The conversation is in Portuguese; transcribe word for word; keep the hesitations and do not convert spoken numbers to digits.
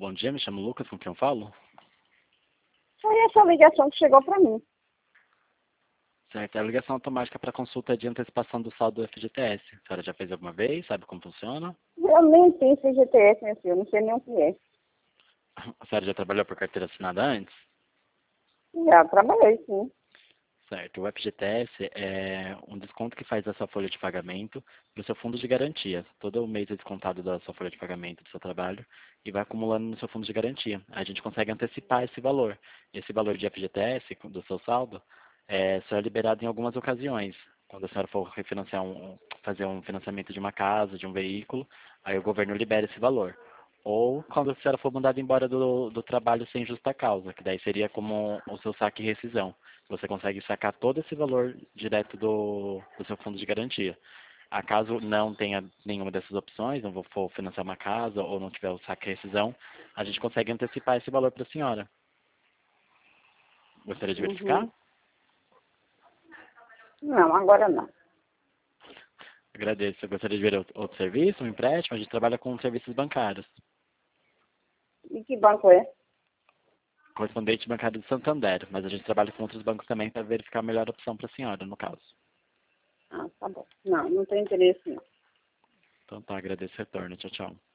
bom dia, me chamo Lucas, com quem eu falo? Foi essa ligação que chegou para mim. Certo, é a ligação automática para consulta de antecipação do saldo do F G T S. A senhora já fez alguma vez? Sabe como funciona? Eu nem tenho F G T S, meu filho, não sei nem o que é. A senhora já trabalhou por carteira assinada antes? Já trabalhei, sim. Certo, o F G T S é um desconto que faz da sua folha de pagamento para o seu fundo de garantia. Todo mês é descontado da sua folha de pagamento do seu trabalho e vai acumulando no seu fundo de garantia. A gente consegue antecipar esse valor. Esse valor de F G T S, do seu saldo, é só é liberado em algumas ocasiões. Quando a senhora for refinanciar um, fazer um financiamento de uma casa, de um veículo, aí o governo libera esse valor. Ou quando a senhora for mandada embora do, do trabalho sem justa causa, que daí seria como o seu saque e rescisão. Você consegue sacar todo esse valor direto do, do seu fundo de garantia. Acaso não tenha nenhuma dessas opções, não for financiar uma casa ou não tiver o saque e rescisão, a gente consegue antecipar esse valor para a senhora. Gostaria de verificar? Uhum. Não, agora não. Agradeço. Eu gostaria de ver outro, outro serviço, um empréstimo. A gente trabalha com serviços bancários. E que banco é? Correspondente bancário de Santander, mas a gente trabalha com outros bancos também para verificar a melhor opção para a senhora, no caso. Ah, tá bom. Não, não tem interesse não. Então tá, agradeço o retorno. Tchau, tchau.